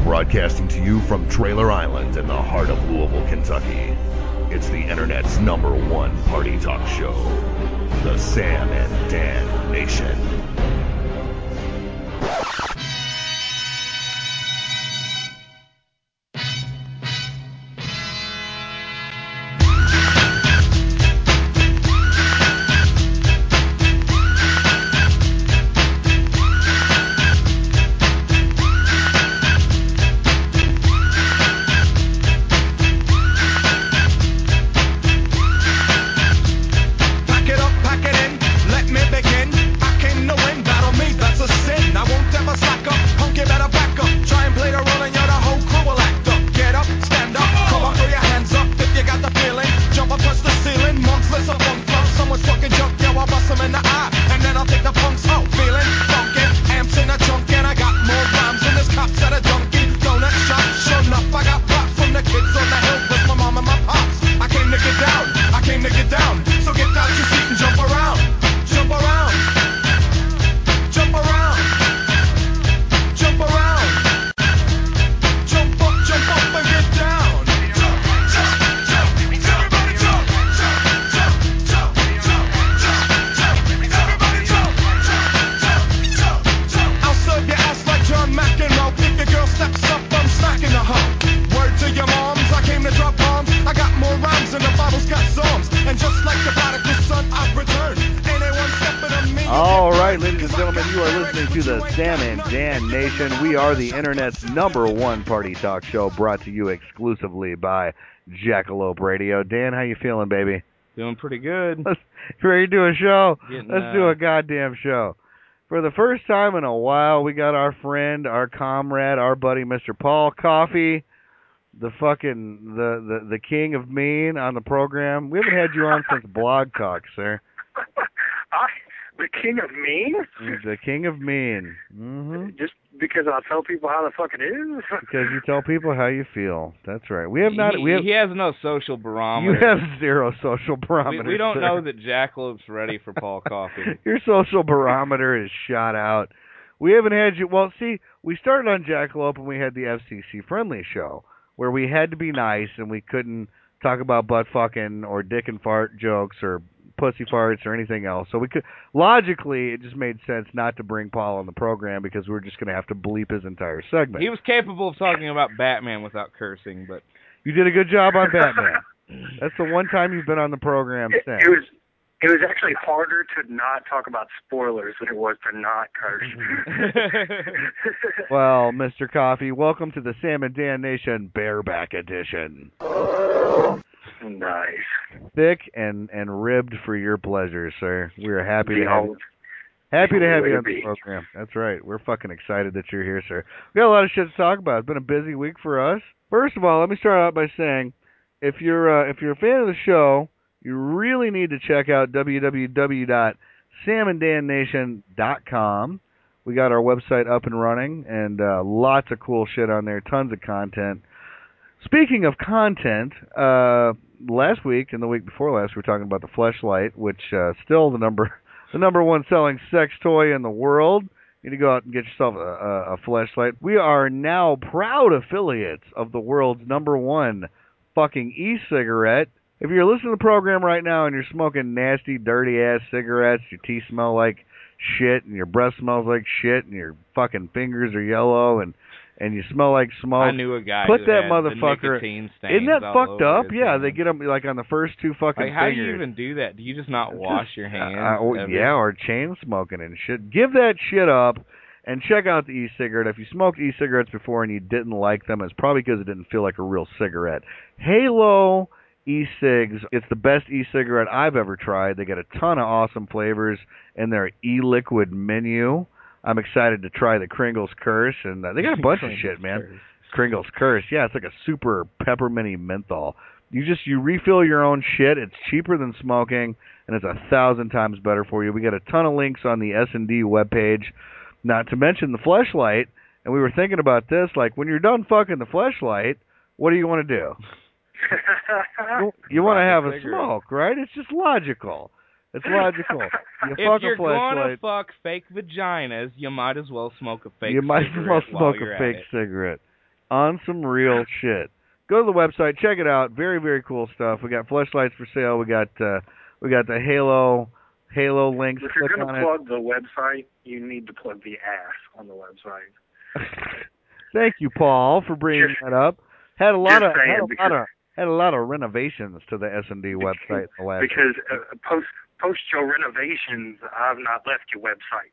Broadcasting to you from Trailer Island in the heart of Louisville, Kentucky. It's the internet's #1 party talk show, the Sam and Dan Nation. We are the internet's #1 party talk show, brought to you exclusively by Jackalope Radio. Dan, how you feeling, baby? Feeling pretty good. Ready to do a show? Let's do a goddamn show. For the first time in a while, we got our friend, our comrade, our buddy, Mr. Paul Coffey, the fucking the king of mean on the program. We haven't had you on since Blog Talk, sir. The king of mean? The king of mean. Mm-hmm. Just because I'll tell people how the fuck it is? Because you tell people how you feel. That's right. We have not. He has no social barometer. You have zero social barometer. We don't sir. know that Jackalope's ready for Paul Coffey. Your social barometer is shot out. We haven't had you. Well, see, we started on Jackalope and we had the FCC friendly show where we had to be nice and we couldn't talk about butt fucking or dick and fart jokes or pussy farts or anything else. So we could, logically, it just made sense not to bring Paul on the program because we were just going to have to bleep his entire segment. He was capable of talking about Batman without cursing, but you did a good job on Batman. That's the one time you've been on the program since. It was actually harder to not talk about spoilers than it was to not curse. Well, Mr. Coffey, welcome to the Sam and Dan Nation Bareback Edition. Nice. Thick and ribbed for your pleasure, sir. We're happy to have you. Happy to have you on the program. That's right. We're fucking excited that you're here, sir. We got a lot of shit to talk about. It's been a busy week for us. First of all, let me start out by saying, if you're a fan of the show, you really need to check out www.samanddannation.com. We got our website up and running, and lots of cool shit on there, tons of content. Speaking of content, last week and the week before last, we were talking about the Fleshlight, which still the number one selling sex toy in the world. You need to go out and get yourself a Fleshlight. We are now proud affiliates of the world's #1 fucking e-cigarette. If you're listening to the program right now and you're smoking nasty, dirty-ass cigarettes, your teeth smell like shit, and your breath smells like shit, and your fucking fingers are yellow, and you smell like smoke. I knew a guy Put who that had motherfucker. the nicotine stains. Isn't that all fucked over up? his Yeah, hand. they get them like on the first two fucking how fingers. do you even do that? Do you just not wash your hands? Yeah, or chain smoking and shit. Give that shit up and check out the e-cigarette. If you smoked e-cigarettes before and you didn't like them, it's probably because it didn't feel like a real cigarette. Halo e-cigs, it's the best e-cigarette I've ever tried. They got a ton of awesome flavors in their e-liquid menu. I'm excited to try the Kringles Curse, and they got a bunch of shit, man. Kringles Curse, yeah, it's like a super pepperminty menthol. You refill your own shit. It's cheaper than smoking, and it's 1,000 times better for you. We got a ton of links on the S&D webpage, not to mention the Fleshlight. And we were thinking about this, like when you're done fucking the Fleshlight, what do you want to do? You want to have a smoke, right? It's just logical. It's logical. If you're going to fuck fake vaginas, you might as well smoke a fake cigarette. You might as well smoke a fake cigarette. on some real shit. Go to the website, check it out. Very, very cool stuff. We got fleshlights for sale. We got the Halo links. If you're Click going on to it. plug the website, you need to plug the ass on the website. Thank you, Paul, for bringing that up. Had a lot of renovations to the S&D website in the last. Because post your renovations, I've not left your website.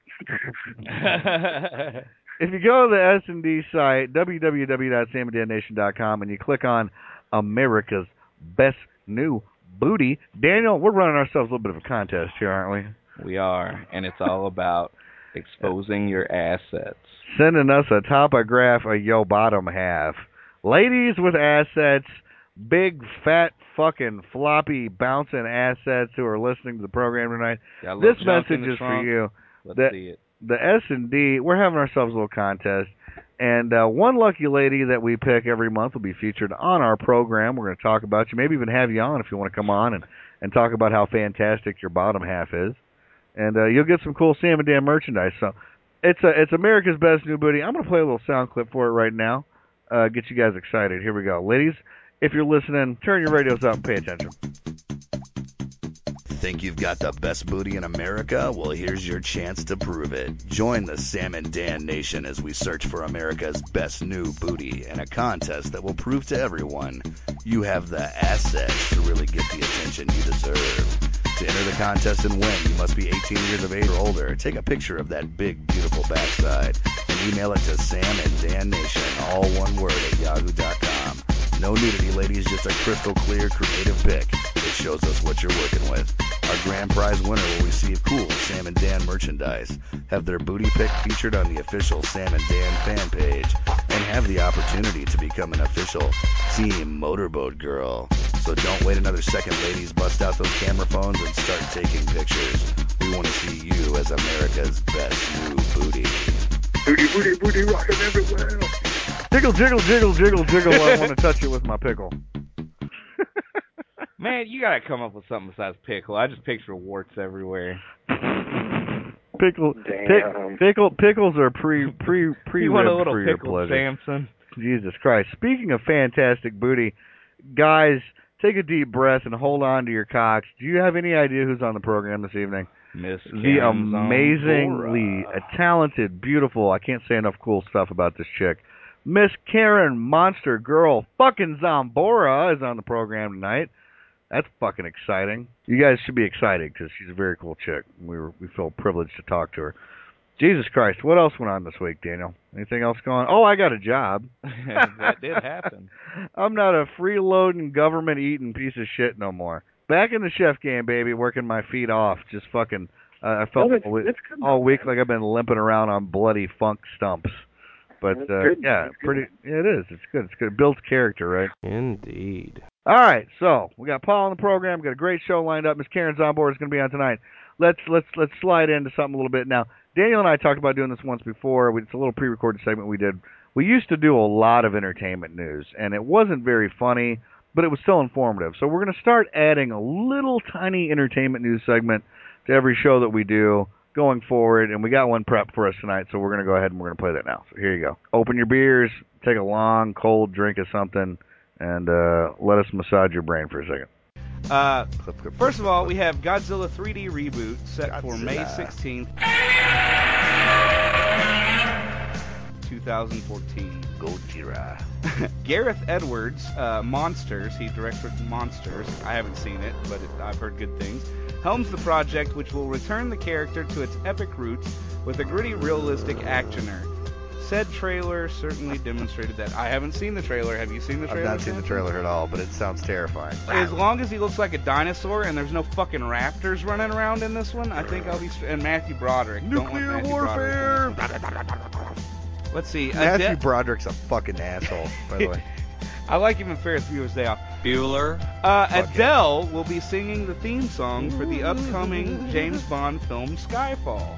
If you go to the S&D site, www.samandannation.com, and you click on America's Best New Booty, Daniel, we're running ourselves a little bit of a contest here, aren't we? We are, and it's all about exposing your assets. Sending us a topograph of your bottom half. Ladies with assets, big, fat, fucking, floppy, bouncing assets who are listening to the program tonight. This message is for you. Let's see it. The S&D, we're having ourselves a little contest, and one lucky lady that we pick every month will be featured on our program. We're going to talk about you, maybe even have you on if you want to come on and talk about how fantastic your bottom half is. And you'll get some cool Sam and Dan merchandise. So it's America's Best New Booty. I'm going to play a little sound clip for it right now, get you guys excited. Here we go. Ladies, if you're listening, turn your radios up and pay attention. Think you've got the best booty in America? Well, here's your chance to prove it. Join the Sam and Dan Nation as we search for America's best new booty in a contest that will prove to everyone you have the assets to really get the attention you deserve. To enter the contest and win, you must be 18 years of age or older. Take a picture of that big, beautiful backside and email it to SamandDanNation, all one word, @yahoo.com. No nudity, ladies, just a crystal clear, creative pic that shows us what you're working with. Our grand prize winner will receive cool Sam and Dan merchandise, have their booty pic featured on the official Sam and Dan fan page, and have the opportunity to become an official Team Motorboat Girl. So don't wait another second, ladies. Bust out those camera phones and start taking pictures. We want to see you as America's best new booty. Booty, booty, booty, rocking everywhere. Jiggle, jiggle, jiggle, jiggle, jiggle. I want to touch it with my pickle. Man, you gotta come up with something besides pickle. I just picture warts everywhere. Pickles are pre You want a little for your pickle, pleasure. Samson? Jesus Christ! Speaking of fantastic booty, guys, take a deep breath and hold on to your cocks. Do you have any idea who's on the program this evening? Miss The Karen amazingly Zambora. talented, beautiful, I can't say enough cool stuff about this chick. Miss Karen Monster Girl fucking Zambora is on the program tonight. That's fucking exciting. You guys should be excited because she's a very cool chick. We feel privileged to talk to her. Jesus Christ, what else went on this week, Daniel? Anything else going on? Oh, I got a job. That did happen. I'm not a freeloading, government-eating piece of shit no more. Back in the chef game, baby, working my feet off. Just fucking, I felt all week like I've been limping around on bloody funk stumps. But, yeah, it is. It's good. It's good. It builds character, right? Indeed. All right, so we got Paul on the program. We got a great show lined up. Miss Karen Zambora is going to be on tonight. Let's slide into something a little bit now. Daniel and I talked about doing this once before. It's a little pre-recorded segment we did. We used to do a lot of entertainment news, and it wasn't very funny, but it was still informative. So we're going to start adding a little tiny entertainment news segment to every show that we do going forward, and we got one prepped for us tonight, so we're going to go ahead and we're going to play that now. So here you go. Open your beers, take a long, cold drink of something, and let us massage your brain for a second. First of all, we have Godzilla 3D reboot set for May 16th, 2014. Gojira. Gareth Edwards, Monsters. He directed Monsters. I haven't seen it, but I've heard good things. Helms the project, which will return the character to its epic roots with a gritty, realistic actioner. Said trailer certainly demonstrated that. I haven't seen the trailer. Have you seen the trailer? I've not seen the trailer at all, but it sounds terrifying. As long as he looks like a dinosaur and there's no fucking raptors running around in this one, I think I'll be... And Matthew Broderick. Nuclear warfare! Let's see. Matthew Broderick's a fucking asshole, by the way. I like him in Ferris Bueller's Day Off. Bueller. Adele will be singing the theme song for the upcoming James Bond film Skyfall.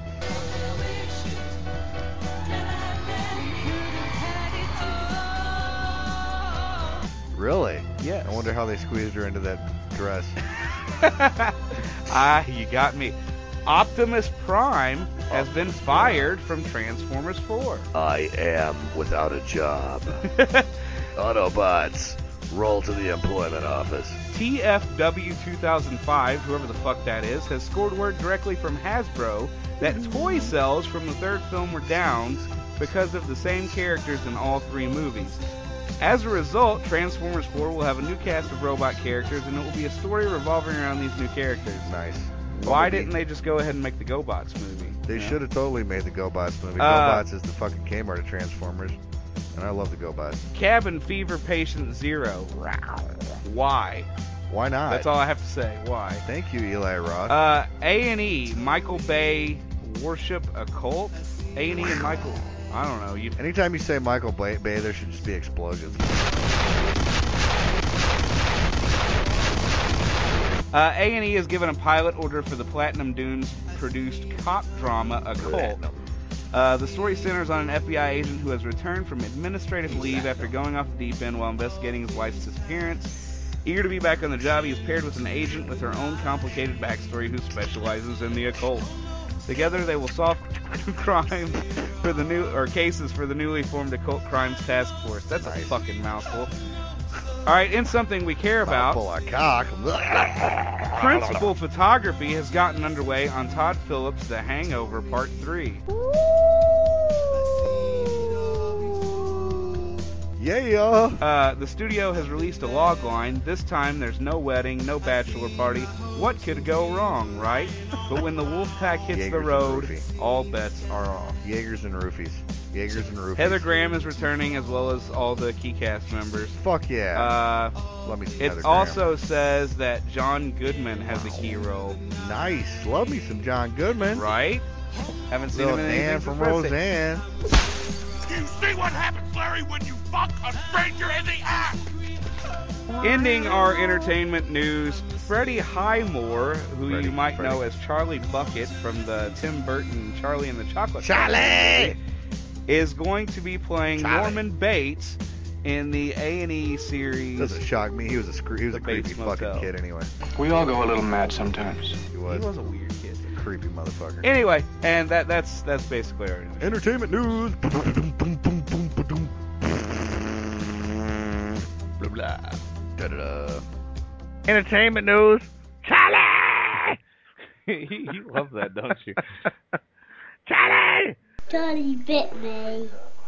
Really? Yes. I wonder how they squeezed her into that dress. You got me. Optimus Prime has been fired from Transformers 4. I am without a job. Autobots, roll to the employment office. TFW 2005, whoever the fuck that is, has scored word directly from Hasbro that toy sales from the third film were down because of the same characters in all three movies. As a result, Transformers 4 will have a new cast of robot characters, and it will be a story revolving around these new characters. Nice. Why didn't they just go ahead and make the GoBots movie? They should have totally made the GoBots movie. GoBots is the fucking Kmart of Transformers, and I love the GoBots. Cabin Fever Patient Zero. Why? Why not? That's all I have to say. Why? Thank you, Eli Roth. A&E, Michael Bay Worship Occult. A&E and Michael... I don't know. Anytime you say Michael Bay, there should just be explosions. A&E has given a pilot order for the Platinum Dunes produced cop drama Occult. The story centers on an FBI agent who has returned from administrative leave after going off the deep end while investigating his wife's disappearance. Eager to be back on the job, he is paired with an agent with her own complicated backstory who specializes in the occult. Together, they will solve crime for the cases for the newly formed Occult Crimes Task Force. That's nice. A fucking mouthful. All right, in something we care about, mouthful of cock. Principal photography has gotten underway on Todd Phillips' The Hangover Part 3. Yeah. The studio has released a log line. This time there's no wedding, no bachelor party. What could go wrong, right? But when the wolf pack hits the road, all bets are off. Jaegers and roofies. Heather Graham is returning, as well as all the key cast members. Fuck yeah. Love me some Heather It Graham. also says that John Goodman has a key role. Nice. Love me some John Goodman. Right? Haven't seen him in anything Dan from Roseanne. Do you see what happens, Larry, when you fuck a stranger in the ass? Ending our entertainment news, Freddie Highmore, who you might know as Charlie Bucket from the Tim Burton Charlie and the Chocolate Factory, is going to be playing Norman Bates in the A&E series. Doesn't shock me. He was a creepy fucking kid anyway. We all go a little mad sometimes. He was a weird kid. Creepy motherfucker. Anyway, and that's basically our entertainment news. Blah blah. Da-da-da. Entertainment news. Charlie! You love that, don't you? Charlie! Charlie bit me.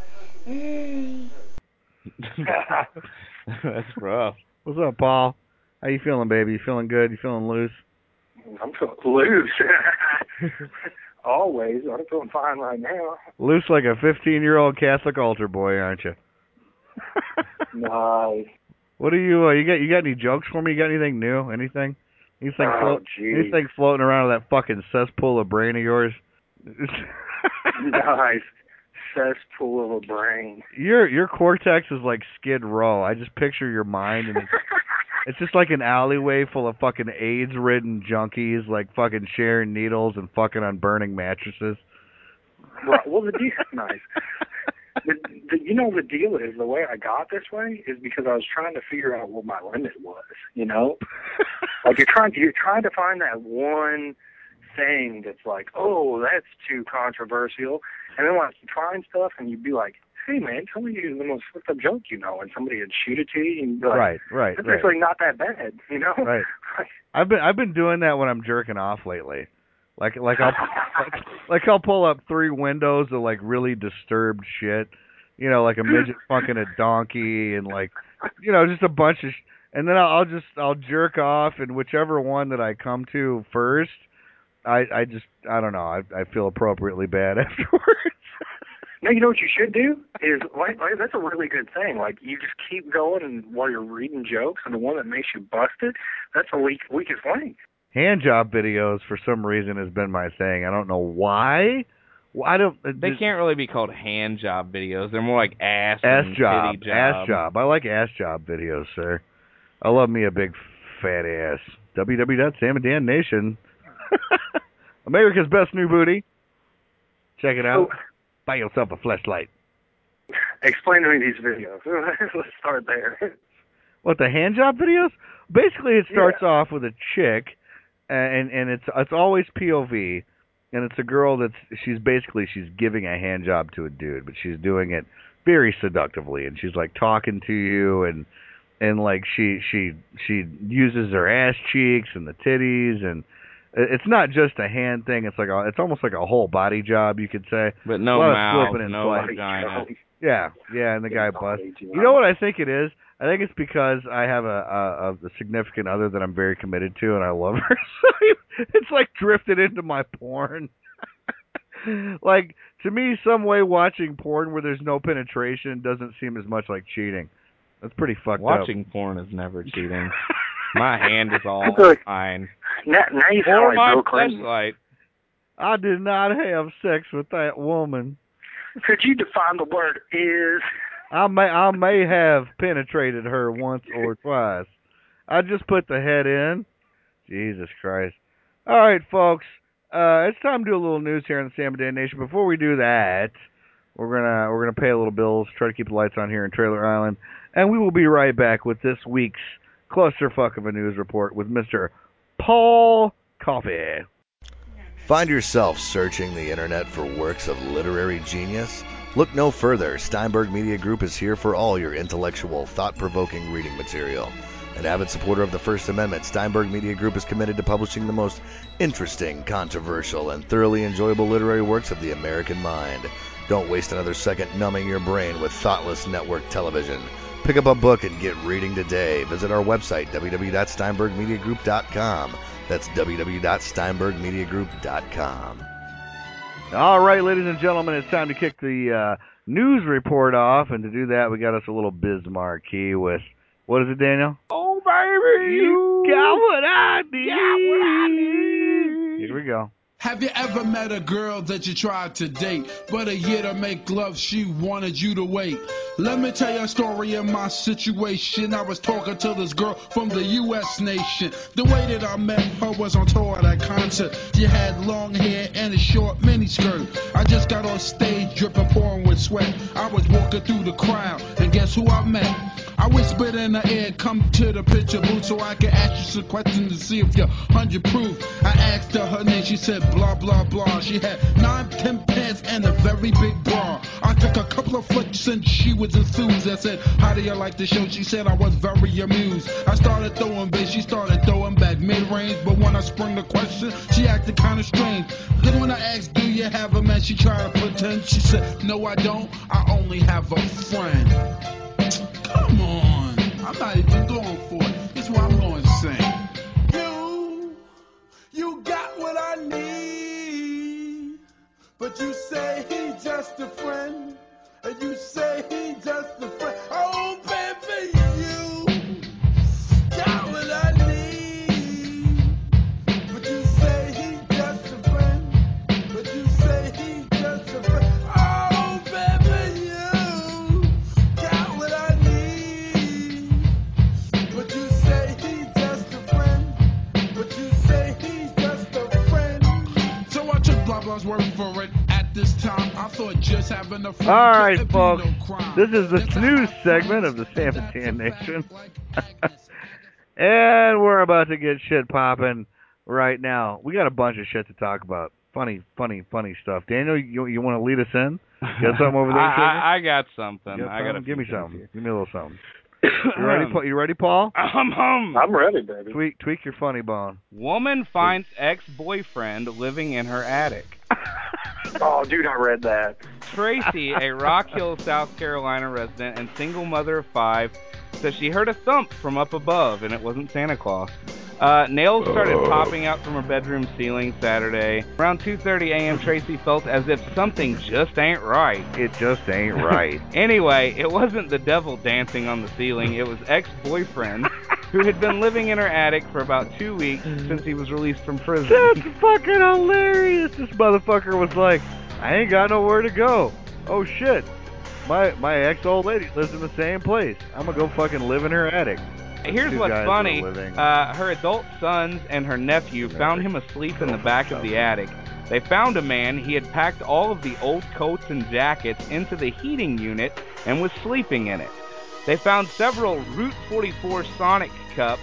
That's rough. What's up, Paul? How you feeling, baby? You feeling good? You feeling loose? I'm feeling loose. Always. I'm feeling fine right now. Loose like a 15-year-old Catholic altar boy, aren't you? Nice. What do you got any jokes for me? You got anything new? Anything floating around in that fucking cesspool of brain of yours? Nice. Cesspool of a brain. Your cortex is like Skid Row. I just picture your mind, and it's just like an alleyway full of fucking AIDS-ridden junkies, like fucking sharing needles and fucking on burning mattresses. Right. Well, the deal nice. The deal is, the way I got this way is because I was trying to figure out what my limit was, you know? Like you're trying to find that one thing that's like, oh, that's too controversial. And then like you find stuff and you'd be like, hey man, tell me the most fucked up joke you know, and somebody would shoot it to you and you'd be like, right. It's actually not that bad, you know? Right. I've been doing that when I'm jerking off lately. Like I'll pull up 3 windows of like really disturbed shit, you know, like a midget fucking a donkey and like, you know, just a bunch of and then I'll jerk off, and whichever one that I come to first, I don't know, I feel appropriately bad afterwards. No, you know what you should do is like that's a really good thing. Like you just keep going, and while you're reading jokes, and the one that makes you busted, that's the weakest link. Hand job videos, for some reason, has been my thing. I don't know why. They can't really be called hand job videos. They're more like ass job. Titty job. Ass job. I like ass job videos, sir. I love me a big fat ass. www.SamandDanNation. America's best new booty. Check it out. Buy yourself a fleshlight. Explain to me these videos. Let's start there. What, the hand job videos? Basically, it starts off with a chick and it's always POV, and it's a girl she's giving a hand job to a dude, but she's doing it very seductively, and she's like talking to you, and like she uses her ass cheeks and the titties, and it's not just a hand thing. It's almost like a whole body job, you could say. But no mouth, no vagina. Yeah, and the guy busts. You know what I think it is? I think it's because I have a significant other that I'm very committed to, and I love her. So it's like drifted into my porn. Like, to me, some way watching porn where there's no penetration doesn't seem as much like cheating. That's pretty fucked up. Watching porn is never cheating. My hand is all fine. Now you sound like Bill Clinton. Flashlight. I did not have sex with that woman. Could you define the word is? I may have penetrated her once or twice. I just put the head in. Jesus Christ. All right, folks. It's time to do a little news here in the Sam and Dan Nation. Before we do that, we're gonna pay a little bills, try to keep the lights on here in Trailer Island, and we will be right back with this week's clusterfuck of a news report with Mr. Paul Coffey. Find yourself searching the internet for works of literary genius? Look no further. Steinberg Media Group is here for all your intellectual, thought-provoking reading material. An avid supporter of the First Amendment, Steinberg Media Group is committed to publishing the most interesting, controversial, and thoroughly enjoyable literary works of the American mind. Don't waste another second numbing your brain with thoughtless network television. Pick up a book and get reading today. Visit our website, www.steinbergmediagroup.com. That's www.steinbergmediagroup.com. All right, ladies and gentlemen, it's time to kick the news report off, and to do that, we got us a little Biz Marquee with, what is it, Daniel? Oh, baby, you got what I need. Here we go. Have you ever met a girl that you tried to date, but a year to make love she wanted you to wait? Let me tell you a story of my situation. I was talking to this girl from the U.S. nation. The way that I met her was on tour at a concert. She had long hair and a short miniskirt. I just got on stage dripping, pouring with sweat. I was walking through the crowd, and guess who I met? I whispered in her ear, come to the picture booth so I can ask you some questions to see if you're 100 proof. I asked her name, she said blah, blah, blah. She had 9-10 pants and a very big bra. I took a couple of flicks and she was enthused. I said, how do you like the show? She said I was very amused. I started throwing bass, she started throwing back mid-range. But when I sprung the question, she acted kind of strange. Then when I asked, do you have a man? She tried to pretend. She said, no, I don't. I only have a friend. Come on, I'm not even going for it. It's what I'm going to sing. You got what I need, but you say he's just a friend, and you say he's just a friend. Oh, baby, you got what I need, but you say he's just a friend, but you say he's just a friend. Oh, baby, you got what I need, but you say he's just a friend, but you say he's just a friend. So I took blah blah's word for it. At this time, I thought just having a friend. All right, folks. This is the news segment of the Sam and Dan Nation. And we're about to get shit popping right now. We got a bunch of shit to talk about. Funny stuff. Daniel, you want to lead us in? Got something over there? I got something. Give me something. Give me a little something. You ready, Paul? I'm ready, baby. Tweak your funny bone. Woman finds ex-boyfriend living in her attic. Oh, dude, I read that. Tracy, a Rock Hill, South Carolina resident and single mother of 5, says she heard a thump from up above, and it wasn't Santa Claus. Nails started popping out from her bedroom ceiling Saturday. Around 2:30 a.m., Tracy felt as if something just ain't right. It just ain't right. Anyway, it wasn't the devil dancing on the ceiling. It was ex-boyfriend who had been living in her attic for about 2 weeks since he was released from prison. That's fucking hilarious. This motherfucker was like, I ain't got nowhere to go. Oh, shit. My ex-old lady lives in the same place. I'm gonna go fucking live in her attic. Here's what's funny. Her adult sons and her nephew found him asleep in the back of the attic. They found a man. He had packed all of the old coats and jackets into the heating unit and was sleeping in it. They found several Route 44 Sonic cups,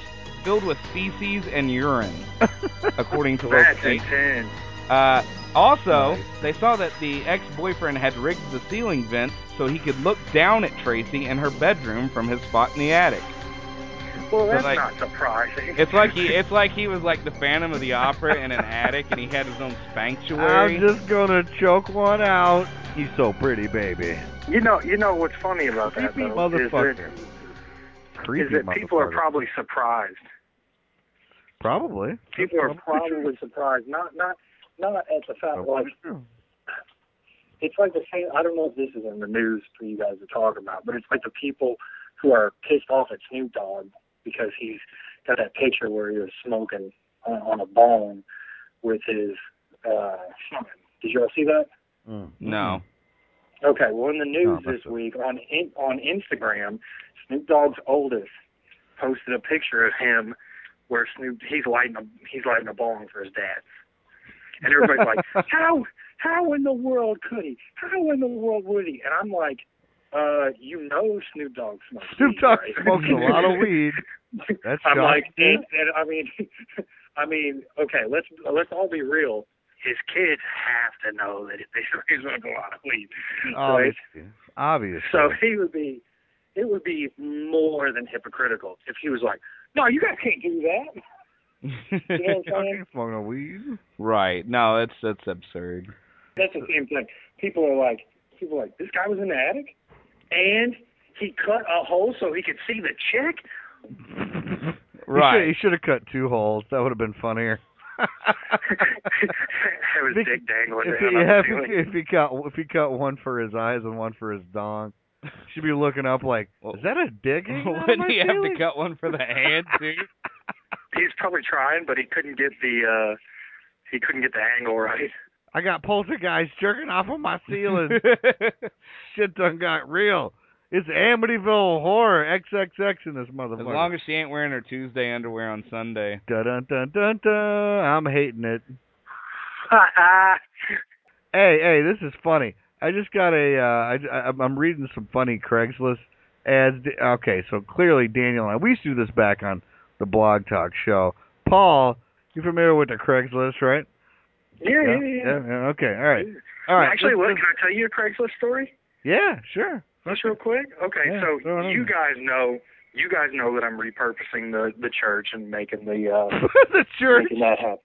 filled with feces and urine, according to That's local intense. Also, they saw that the ex-boyfriend had rigged the ceiling vents so he could look down at Tracy in her bedroom from his spot in the attic. Well, that's like, not surprising. It's like he was like the Phantom of the Opera in an attic, and he had his own sanctuary. I'm just gonna choke one out. He's so pretty, baby. You know what's funny about that, Creepy though, motherfucker. is that people are probably surprised. Probably. People are probably surprised. Not at the fact, like, it's like the same, I don't know if this is in the news for you guys to talk about, but it's like the people who are pissed off at Snoop Dogg because he's got that picture where he was smoking on a bone with his son. Did you all see that? No. Okay, well, in the news this week on Instagram, Snoop Dogg's oldest posted a picture of him where he's lighting a bong for his dad, and everybody's like, how in the world could he? How in the world would he? And I'm like, Snoop Dogg smokes. Snoop Dogg smokes a lot of weed. That's I'm like, and I mean, okay, let's all be real. His kids have to know that they smoke a lot of weed, right? Obviously. So it would be more than hypocritical if he was like, no, you guys can't do that. You know what I'm saying? Smoking no weed. Right. No, that's absurd. That's the same thing. People are like, this guy was in the attic, and he cut a hole so he could see the chick. Right. He should have cut 2 holes. That would have been funnier. It was dick dangling. If he cut one for his eyes and one for his dong, should be looking up like, is that a dick? Wouldn't he have to cut one for the hand too? He's probably trying, but he couldn't get the angle right. I got poltergeist jerking off on my ceiling. Shit done got real. It's Amityville Horror XXX in this motherfucker. As long as she ain't wearing her Tuesday underwear on Sunday. Dun dun dun dun dun. I'm hating it. Hey, this is funny. I just got I'm reading some funny Craigslist ads. Okay, so clearly Daniel and I, we used to do this back on the Blog Talk show. Paul, you familiar with the Craigslist, right? Yeah. Okay, all right. Actually, can I tell you a Craigslist story? Yeah, sure. Just real quick? Okay, yeah, so you guys know that I'm repurposing the church and making the church, making that happen.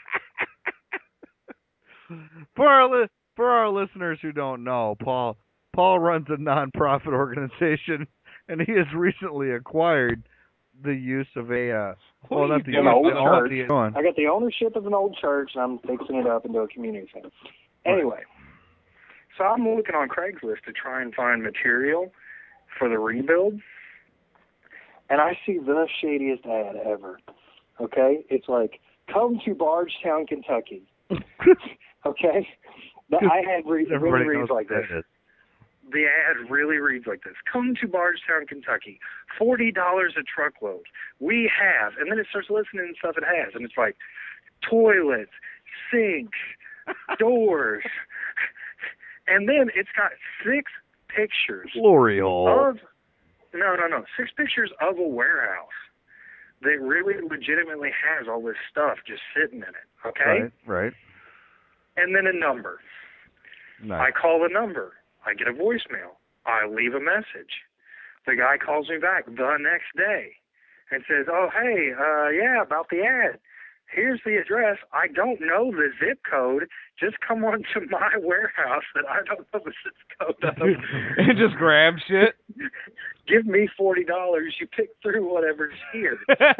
For our listeners who don't know, Paul runs a nonprofit organization, and he has recently acquired the use of a I got the ownership of an old church, and I'm fixing it up into a community center. Anyway. So I'm looking on Craigslist to try and find material for the rebuild, and I see the shadiest ad ever. Okay? It's like, come to Bardstown, Kentucky. Okay? The ad really reads like this. The ad really reads like this. Come to Bardstown, Kentucky. $40 a truckload. We have, and then it starts listening to stuff it has, and it's like toilets, sinks, doors. And then it's got 6 pictures. Glory hole. No. 6 pictures of a warehouse that really legitimately has all this stuff just sitting in it. Okay? Right. And then a number. Nice. I call the number. I get a voicemail. I leave a message. The guy calls me back the next day and says, oh, hey, about the ad. Here's the address. I don't know the zip code. Just come on to my warehouse that I don't know the zip code of. And just grab shit? Give me $40. You pick through whatever's here.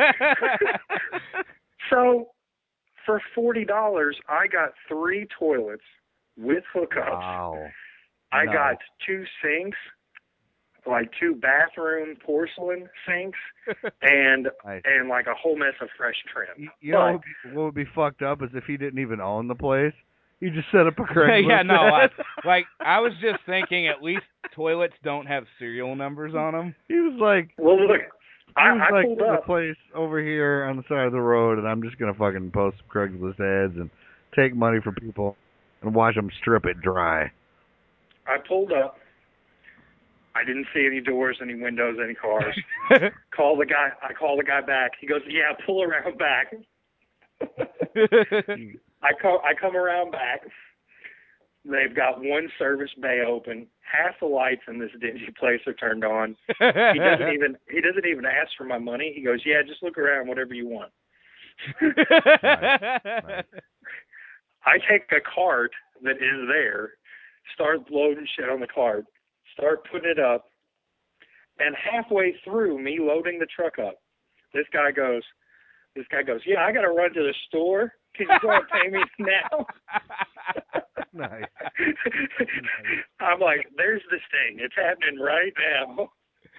So for $40, I got 3 toilets with hookups. Wow. I got 2 sinks, like 2 bathroom porcelain sinks, and nice. And like a whole mess of fresh trim. You know what would be fucked up is if he didn't even own the place. He just set up a Craigslist. Yeah, no, I was just thinking at least toilets don't have serial numbers on them. He was like, well, look, I pulled up a place over here on the side of the road, and I'm just gonna fucking post some Craigslist ads and take money from people and watch them strip it dry. I pulled up. I didn't see any doors, any windows, any cars. I call the guy back. He goes, yeah, pull around back. I come around back. They've got one service bay open. Half the lights in this dingy place are turned on. He doesn't even ask for my money. He goes, yeah, just look around, whatever you want. Nice. I take a cart that is there, start loading shit on the cart, start putting it up, and halfway through me loading the truck up, this guy goes, yeah, I got to run to the store. Can you go and pay me now? Nice. I'm like, there's this thing. It's happening right now.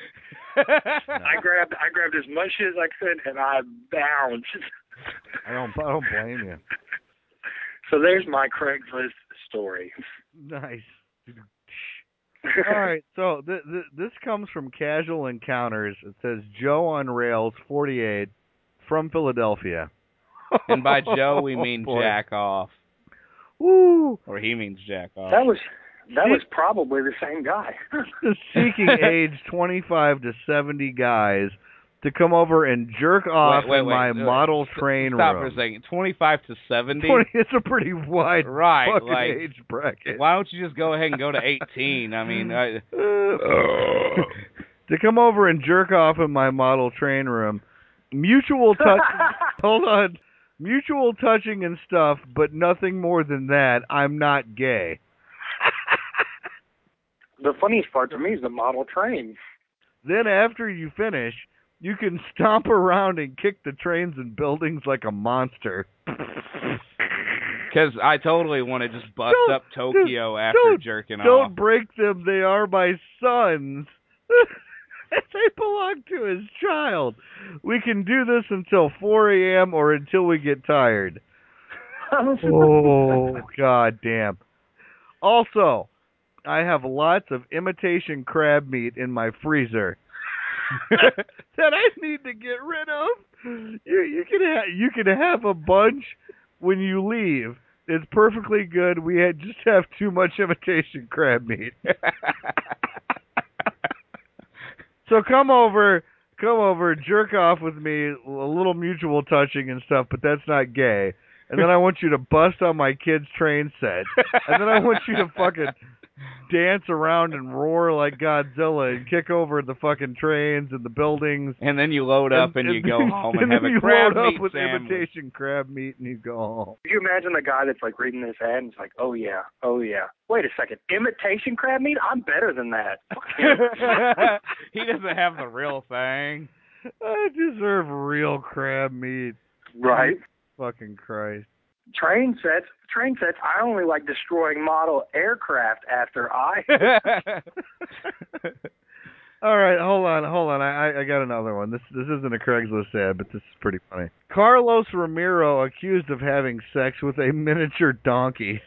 I grabbed as much as I could, and I bounced. I don't blame you. So there's my Craigslist story. Nice. All right, so this comes from Casual Encounters. It says Joe on Rails 48 from Philadelphia. And by Joe we mean boy. jack off. Woo! Or he means jack off. That was probably the same guy. Seeking age 25 to 70 guys to come over and jerk off in my model train room. Stop for a second. 25 to 70? It's a pretty wide fucking age bracket. Why don't you just go ahead and go to 18? I mean... To come over and jerk off in my model train room. Mutual touch... Hold on. Mutual touching and stuff, but nothing more than that. I'm not gay. The funniest part to me is the model train. Then after you finish, you can stomp around and kick the trains and buildings like a monster. Because I totally want to just bust up Tokyo after jerking off. Don't break them. They are my sons. They belong to his child. We can do this until 4 a.m. or until we get tired. Oh, God damn. Also, I have lots of imitation crab meat in my freezer that I need to get rid of. You can have a bunch when you leave. It's perfectly good. We just have too much imitation crab meat. So come over, jerk off with me, a little mutual touching and stuff, but that's not gay. And then I want you to bust on my kid's train set. And then I want you to fucking dance around and roar like Godzilla and kick over the fucking trains and the buildings. And then you load up and you go home and have a crab meat load up with sandwich. imitation crab meat and you go home. Could you imagine the guy that's like reading this ad and it's like, oh yeah. Wait a second, imitation crab meat? I'm better than that. He doesn't have the real thing. I deserve real crab meat. Right. Fucking Christ. Train sets, I only like destroying model aircraft after I... All right, hold on. I got another one. This isn't a Craigslist ad, but this is pretty funny. Carlos Ramiro accused of having sex with a miniature donkey.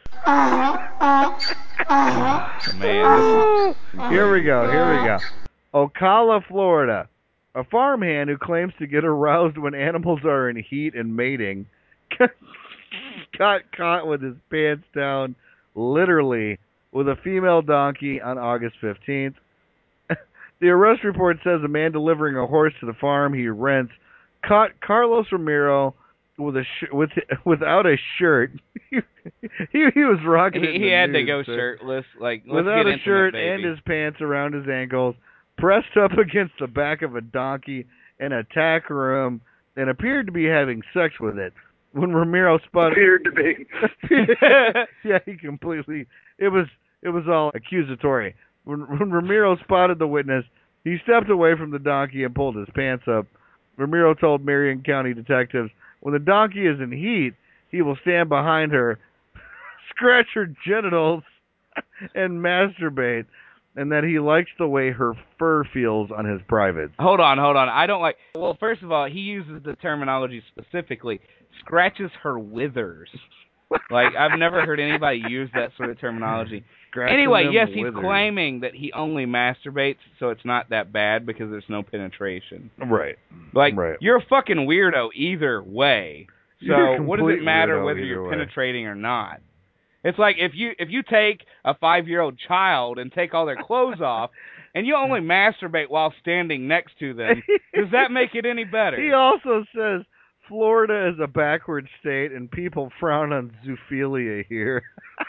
Man, Here we go. Ocala, Florida. A farmhand who claims to get aroused when animals are in heat and mating got caught with his pants down, literally, with a female donkey on August 15th. The arrest report says a man delivering a horse to the farm he rents caught Carlos Ramiro without a shirt. he was rocking it. He had to go shirtless, like without a shirt baby. and his pants around his ankles, pressed up against the back of a donkey in a tack room, and appeared to be having sex with it. When Ramiro spotted, appeared to be. Yeah, he completely. It was all accusatory. When Ramiro spotted the witness, he stepped away from the donkey and pulled his pants up. Ramiro told Marion County detectives, when the donkey is in heat, he will stand behind her, scratch her genitals, and masturbate, and that he likes the way her fur feels on his privates. Hold on. I don't like... Well, first of all, he uses the terminology specifically. Scratches her withers. Like, I've never heard anybody use that sort of terminology. Anyway, yes, he's claiming that he only masturbates, so it's not that bad because there's no penetration. Right. Like, right. You're a fucking weirdo either way. So what does it matter whether you're way. penetrating or not? It's like if you take a 5-year-old child and take all their clothes off, and you only masturbate while standing next to them, does that make it any better? He also says Florida is a backward state and people frown on zoophilia here.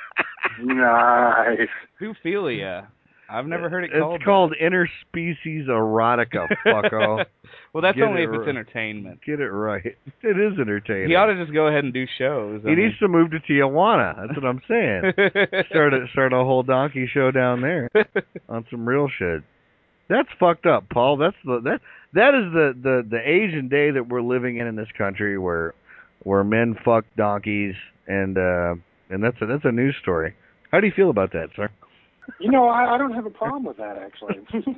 Nice. Zoophilia. I've never heard it called. It's called interspecies erotica, fucko. Well, that's Get only it if it's right. entertainment. Get it right. It is entertaining. He ought to just go ahead and do shows. He needs to move to Tijuana. That's what I'm saying. Start a whole donkey show down there on some real shit. That's fucked up, Paul. That is the age and day that we're living in this country, where men fuck donkeys, and that's a news story. How do you feel about that, sir? I don't have a problem with that, actually.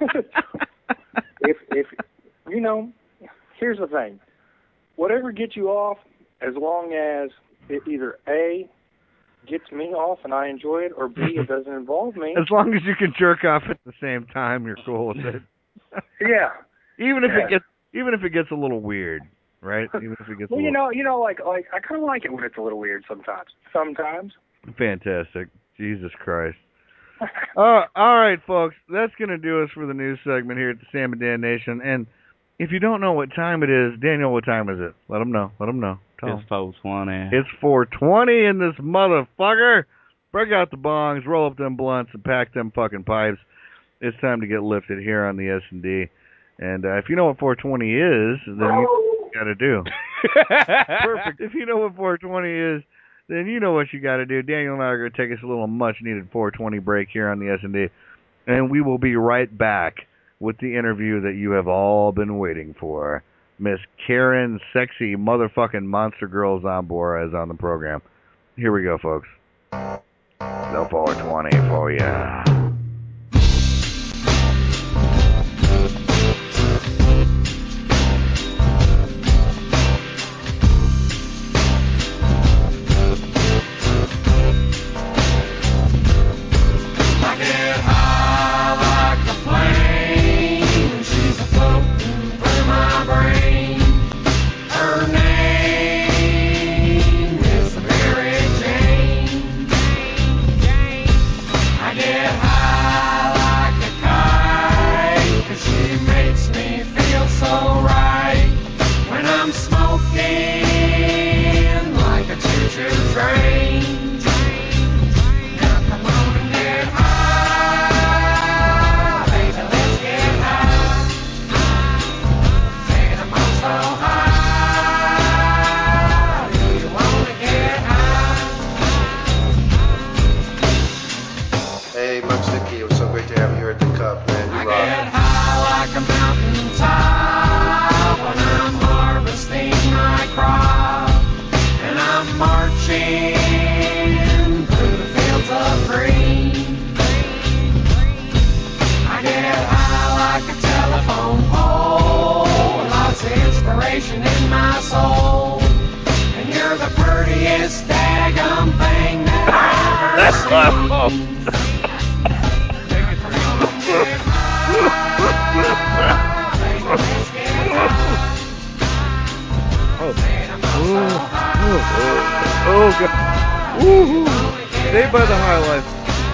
if here's the thing. Whatever gets you off, as long as it either A, gets me off and I enjoy it, or B, it doesn't involve me. As long as you can jerk off at the same time, you're cool with it. Yeah. Even if it gets a little weird, right? Even if it gets like I kind of like it when it's a little weird sometimes. Sometimes. Fantastic. Jesus Christ. All right, folks. That's going to do us for the news segment here at the Sam and Dan Nation. And if you don't know what time it is, Daniel, what time is it? Let them know. Tell them. It's 4:20. It's 4:20 in this motherfucker. Break out the bongs, roll up them blunts, and pack them fucking pipes. It's time to get lifted here on the S&D. And if you know what 420 is, then you know what you got to do. Perfect. If you know what 420 is, then you know what you got to do. Daniel and I are going to take us a little much-needed 420 break here on the S&D. And we will be right back with the interview that you have all been waiting for. Miss Karen Sexy Motherfucking Monster Girl Zambora is on the program. Here we go, folks. The 420 for ya. Oh, God. Woo-hoo. Saved by the highlights.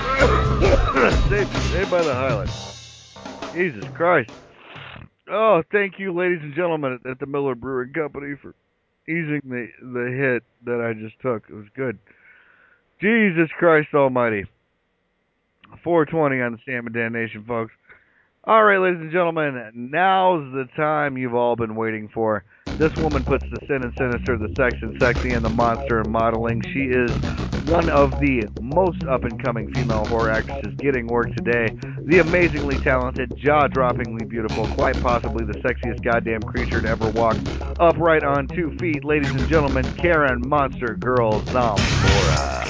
Saved by the highlights. Jesus Christ. Oh, thank you, ladies and gentlemen, at the Miller Brewing Company for easing the hit that I just took. It was good. Jesus Christ almighty. 420 on the Sam and Dan Nation, folks. All right, ladies and gentlemen, now's the time you've all been waiting for. This woman puts the sin and sinister, the sex and sexy, and the monster in modeling. She is one of the most up-and-coming female horror actresses getting work today. The amazingly talented, jaw-droppingly beautiful, quite possibly the sexiest goddamn creature to ever walk upright on 2 feet. Ladies and gentlemen, Karen Monster Girl Zambora.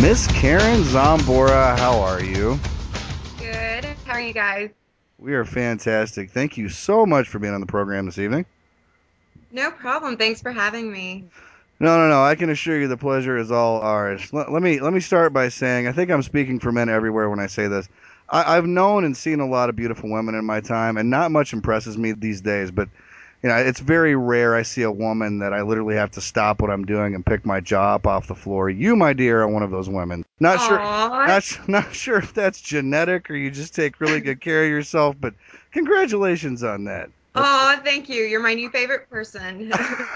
Miss Karen Zambora, how are you? Good. How are you guys? We are fantastic. Thank you so much for being on the program this evening. No problem. Thanks for having me. No. I can assure you the pleasure is all ours. Let me start by saying I think I'm speaking for men everywhere when I say this. I've known and seen a lot of beautiful women in my time, and not much impresses me these days. But it's very rare I see a woman that I literally have to stop what I'm doing and pick my jaw up off the floor. You, my dear, are one of those women. Not sure if that's genetic or you just take really good care of yourself, but congratulations on that. Oh, thank you. You're my new favorite person.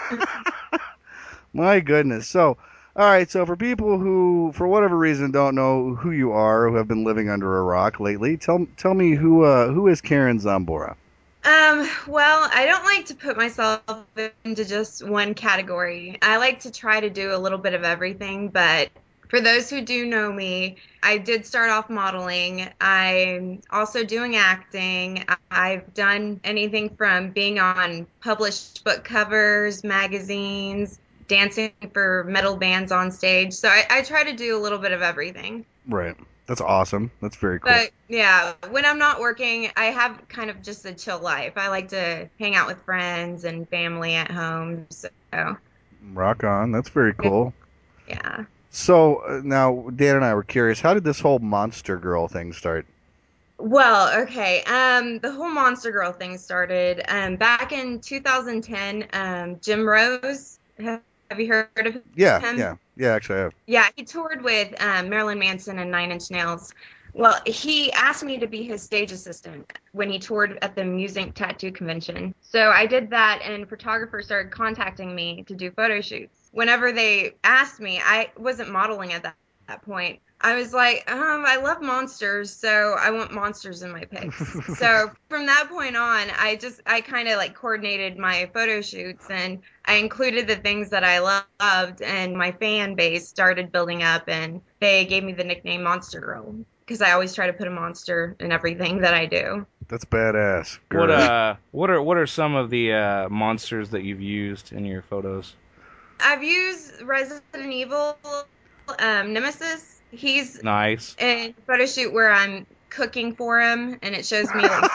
My goodness. So, all right. So for people who, for whatever reason, don't know who you are, who have been living under a rock lately, tell me who is Karen Zambora? Well, I don't like to put myself into just one category. I like to try to do a little bit of everything, but for those who do know me, I did start off modeling. I'm also doing acting. I've done anything from being on published book covers, magazines, dancing for metal bands on stage. So I try to do a little bit of everything. Right. That's awesome. That's very cool. But yeah, when I'm not working, I have kind of just a chill life. I like to hang out with friends and family at home. So Rock on. That's very cool. yeah. So now Dan and I were curious, how did this whole Monster Girl thing start? Well, okay. The whole Monster Girl thing started back in 2010. Jim Rose, have you heard of him? Yeah. Actually, I have. Yeah, he toured with Marilyn Manson and Nine Inch Nails. Well, he asked me to be his stage assistant when he toured at the Music Tattoo Convention. So I did that, and photographers started contacting me to do photo shoots. Whenever they asked me, I wasn't modeling at that point. I was like, I love monsters, so I want monsters in my pics. So from that point on, I kind of like coordinated my photo shoots, and I included the things that I loved, and my fan base started building up, and they gave me the nickname Monster Girl because I always try to put a monster in everything that I do. That's badass. What are some of the monsters that you've used in your photos? I've used Resident Evil Nemesis. He's Nice. in a photo shoot where I'm cooking for him, and it shows me like.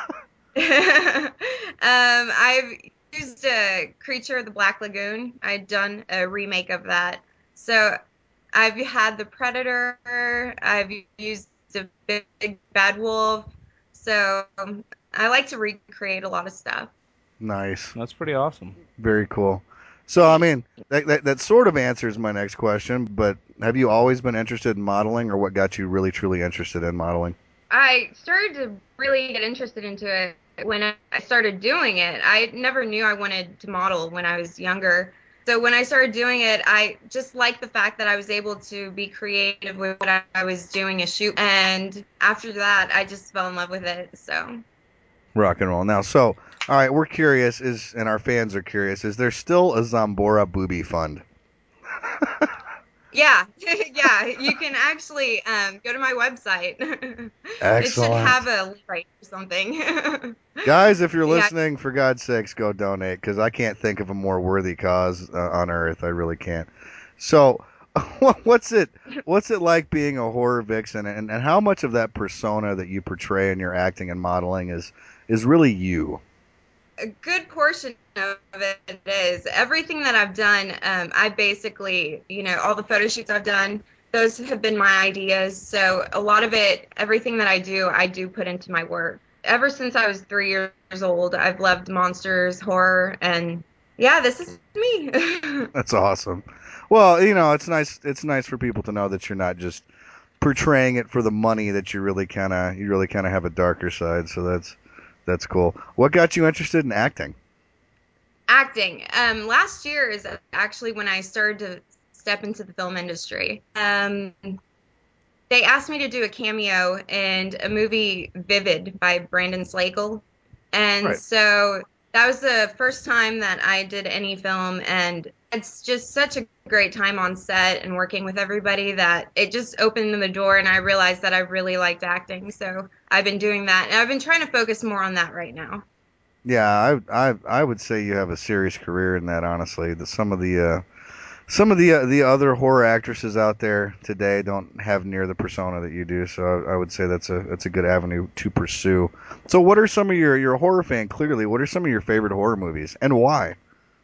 I've used Creature of the Black Lagoon. I'd done a remake of that. So I've had the Predator. I've used the Big Bad Wolf. So I like to recreate a lot of stuff. Nice. That's pretty awesome. Very cool. So, I mean, that sort of answers my next question, but have you always been interested in modeling, or what got you really, truly interested in modeling? I started to really get interested into it when I started doing it. I never knew I wanted to model when I was younger. So when I started doing it, I just liked the fact that I was able to be creative with what I was doing a shoot. And after that, I just fell in love with it. So Rock and roll. Now, so, all right, we're curious, and our fans are curious, is there still a Zambora Booby Fund? yeah, yeah, you can actually go to my website. It should Excellent. have a link right or something. Guys, if you're Yeah. listening, for God's sakes, go donate, because I can't think of a more worthy cause on earth. I really can't. So, what's it like being a horror vixen, and how much of that persona that you portray in your acting and modeling is really you? A good portion of it is everything that I've done. I basically, all the photo shoots I've done, those have been my ideas. So a lot of it, everything that I do put into my work. Ever since I was 3 years old, I've loved monsters, horror, and yeah, this is me. That's awesome. Well, it's nice. It's nice for people to know that you're not just portraying it for the money. That you really kind of have a darker side. So that's cool. What got you interested in acting? Acting. Last year is actually when I started to step into the film industry. They asked me to do a cameo in a movie, Vivid, by Brandon Slagle. And Right. so that was the first time that I did any film. And it's just such a great time on set and working with everybody that it just opened the door. And I realized that I really liked acting. So I've been doing that. And I've been trying to focus more on that right now. Yeah, I would say you have a serious career in that. Honestly, some of the Some of the other horror actresses out there today don't have near the persona that you do, so I would say that's a good avenue to pursue. So, what are some of you're a horror fan clearly? What are some of your favorite horror movies and why?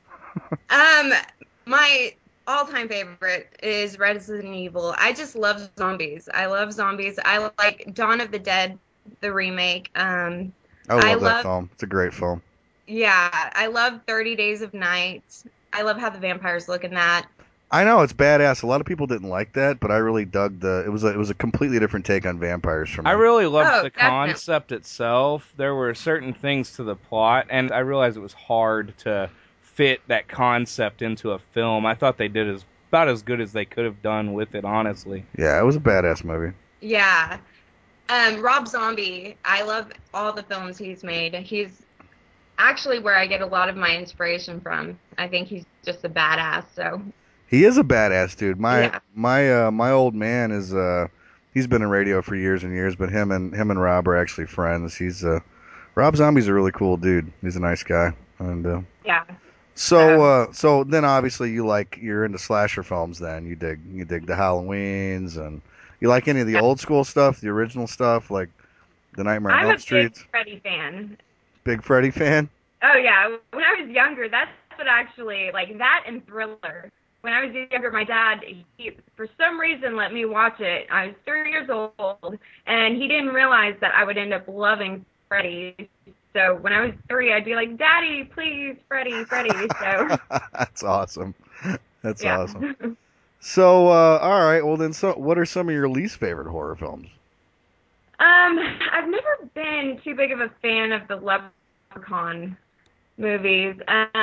My all-time favorite is Resident Evil. I just love zombies. I love zombies. I like Dawn of the Dead, the remake. I I love that love, film. It's a great film. yeah, I love 30 Days of Night. I love how the vampires look in that. I know it's badass. A lot of people didn't like that, but I really dug the. It was a completely different take on vampires for me. I really loved Oh, the definitely. concept itself. There were certain things to the plot, and I realized it was hard to fit that concept into a film. I thought they did about as good as they could have done with it, honestly. Yeah, it was a badass movie. Yeah. Rob Zombie, I love all the films he's made. He's actually where I get a lot of my inspiration from. I think he's just a badass, so He is a badass dude. yeah. My old man is he's been in radio for years and years, but him and Rob are actually friends. Rob Zombie's a really cool dude. He's a nice guy. And Yeah. so then obviously you're into slasher films then. You dig the Halloweens, and you like any of the old school stuff, the original stuff like the Nightmare on I'm Elm a Street. big Freddy fan. Big Freddy fan? Oh yeah, when I was younger, that's what actually like that and Thriller. When I was younger, my dad, he for some reason let me watch it. I was 3 years old, and he didn't realize that I would end up loving Freddy. So when I was 3, I'd be like, "Daddy, please, Freddy, Freddy." So That's awesome. That's yeah. awesome. So, all right. Well, then, so what are some of your least favorite horror films? I've never been too big of a fan of the Leprechaun movies.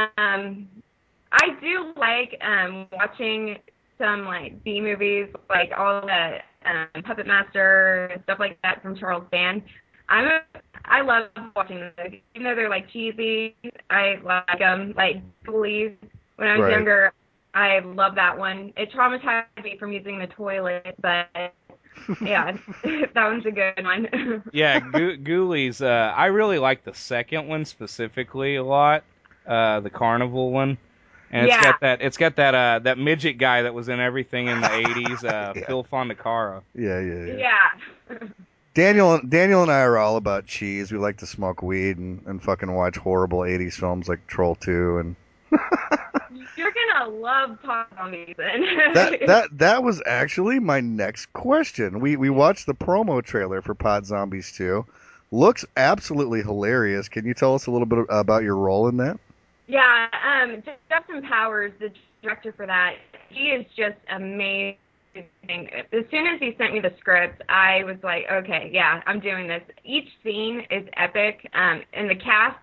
I do like watching some like B movies, like all the Puppet Master and stuff like that from Charles Band. I love watching those, even though they're like cheesy. I like them, like Ghoulies. When I was Right. younger, I love that one. It traumatized me from using the toilet, but yeah, that one's a good one. Yeah, Ghoulies. I really like the second one specifically a lot, the Carnival one, and Yeah. it's got that midget guy that was in everything in the '80s, Phil Fondacara. Yeah. Yeah. Daniel and I are all about cheese. We like to smoke weed and fucking watch horrible 80s films like Troll 2 and You're gonna love Top Zombies then. that was actually my next question. We watched the promo trailer for Pod Zombies 2. Looks absolutely hilarious. Can you tell us a little bit about your role in that? Yeah, Justin Powers, the director for that, he is just amazing. As soon as he sent me the script, I was like, okay, yeah, I'm doing this. Each scene is epic, and the cast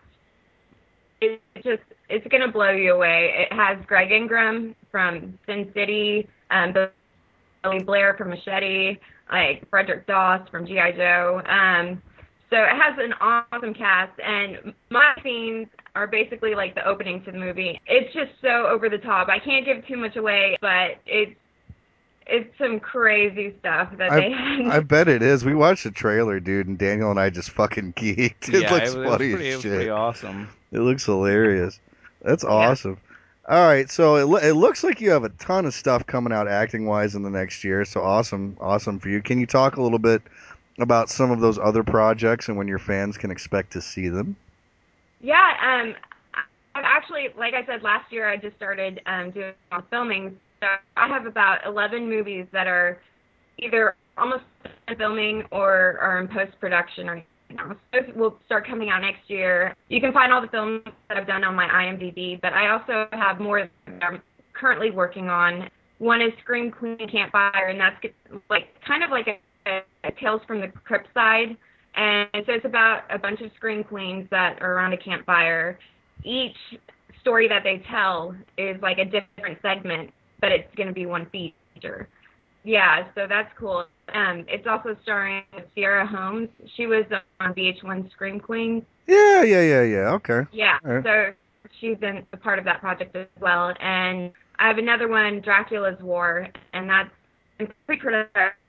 it's gonna blow you away. It has Greg Ingram from Sin City, Billy Blair from Machete, like Frederick Doss from G.I. Joe. So it has an awesome cast, and my scenes are basically like the opening to the movie. It's just so over the top. I can't give too much away, but it's some crazy stuff that they had. I bet it is. We watched the trailer, dude, and Daniel and I just fucking geeked. It Yeah, looks it was funny pretty, as it was shit. pretty awesome. It looks hilarious. That's awesome. All right, so it looks like you have a ton of stuff coming out acting wise in the next year. So awesome for you. Can you talk a little bit about some of those other projects and when your fans can expect to see them? Yeah, I've actually, like I said, last year I just started doing filming. So I have about 11 movies that are either almost done filming or are in post-production right now. So those will start coming out next year. You can find all the films that I've done on my IMDb, but I also have more that I'm currently working on. One is Scream Queen Campfire, and that's like kind of like a Tales from the Crypt side. And so it's about a bunch of Scream Queens that are around a campfire. Each story that they tell is like a different segment, but it's going to be one feature. Yeah, so that's cool. It's also starring Sierra Holmes. She was on VH1 Scream Queen. Yeah. Okay. Yeah, All right. so she's been a part of that project as well. And I have another one, Dracula's War, and that's in pre-production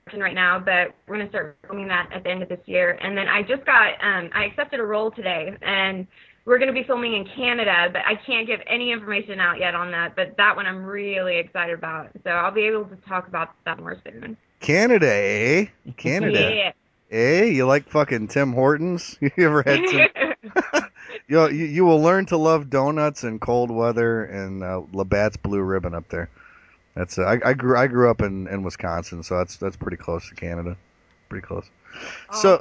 working right now, but we're going to start filming that at the end of this year. And then I just got, I accepted a role today, and we're going to be filming in Canada, but I can't give any information out yet on that. But that one I'm really excited about. So I'll be able to talk about that more soon. Canada, eh? Canada. Yeah. Eh? You like fucking Tim Hortons? You ever had some? You will learn to love donuts and cold weather and Labatt's Blue Ribbon up there. That's I grew up in Wisconsin, so that's pretty close to Canada. Pretty close. Oh.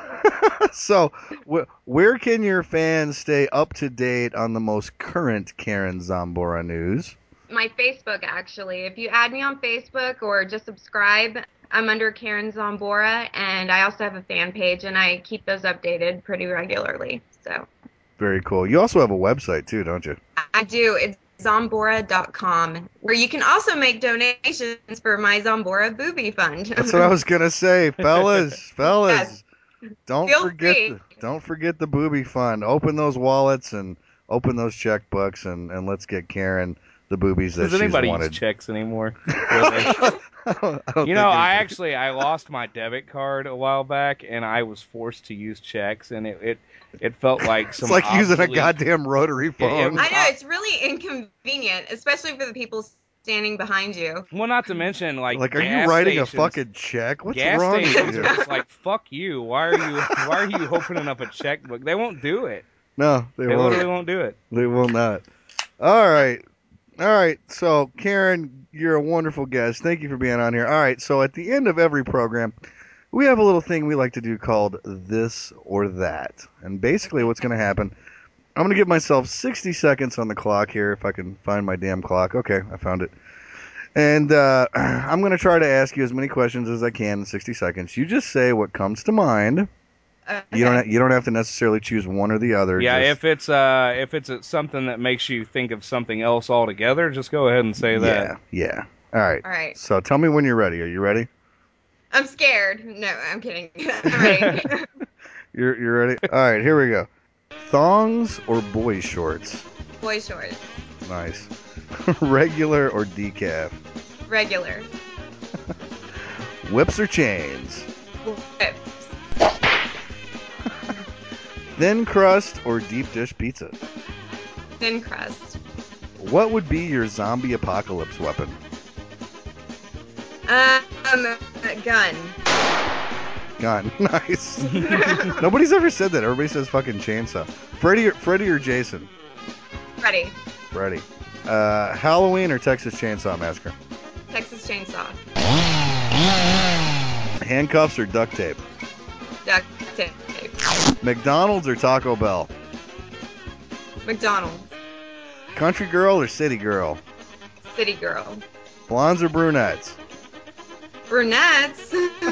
So where can your fans stay up to date on the most current Karen Zambora news? My Facebook, actually. If you add me on Facebook or just subscribe, I'm under Karen Zambora, and I also have a fan page, and I keep those updated pretty regularly. So. Very cool. You also have a website too, don't you? I do. It's Zambora.com, where you can also make donations for my Zambora Booby Fund. That's what I was gonna say, fellas. Yes. Don't Feel forget free. don't forget the Booby Fund. Open those wallets and open those checkbooks, and let's get Karen the boobies that Does she's anybody wanted. use checks anymore? I don't You know, think I lost my debit card a while back, and I was forced to use checks, and it felt like some. It's like using a obsolete- goddamn rotary phone. I know, it's really inconvenient, especially for the people standing behind you. Well, not to mention Like, are you gas writing stations, a fucking check? What's gas wrong with stations you? are just like, fuck you. Why are you opening up a checkbook? They won't do it. No, they They won't. literally won't do it. They will not. All right. So, Karen, you're a wonderful guest. Thank you for being on here. All right. So, at the end of every program, we have a little thing we like to do called This or That. And basically, what's going to happen, I'm going to give myself 60 seconds on the clock here, if I can find my damn clock. Okay, I found it. And I'm going to try to ask you as many questions as I can in 60 seconds. You just say what comes to mind. Okay. You don't have to necessarily choose one or the other. Yeah, just, if it's something that makes you think of something else altogether, just go ahead and say that. Yeah. All right. All right. So tell me when you're ready. Are you ready? I'm scared. No, I'm kidding. I'm ready. You're ready? All right, here we go. Thongs or boy shorts? Boy shorts. Nice. Regular or decaf? Regular. Whips or chains? Whips. Thin crust or deep dish pizza? Thin crust. What would be your zombie apocalypse weapon? Gun. Gun. Nice. Nobody's ever said that. Everybody says fucking chainsaw. Freddy or Jason? Ready. Freddy. Halloween or Texas Chainsaw Massacre? Texas Chainsaw. Handcuffs or duct tape? Duct tape. McDonald's or Taco Bell? McDonald's. Country girl or city girl? City girl. Blondes or brunettes? Brunettes.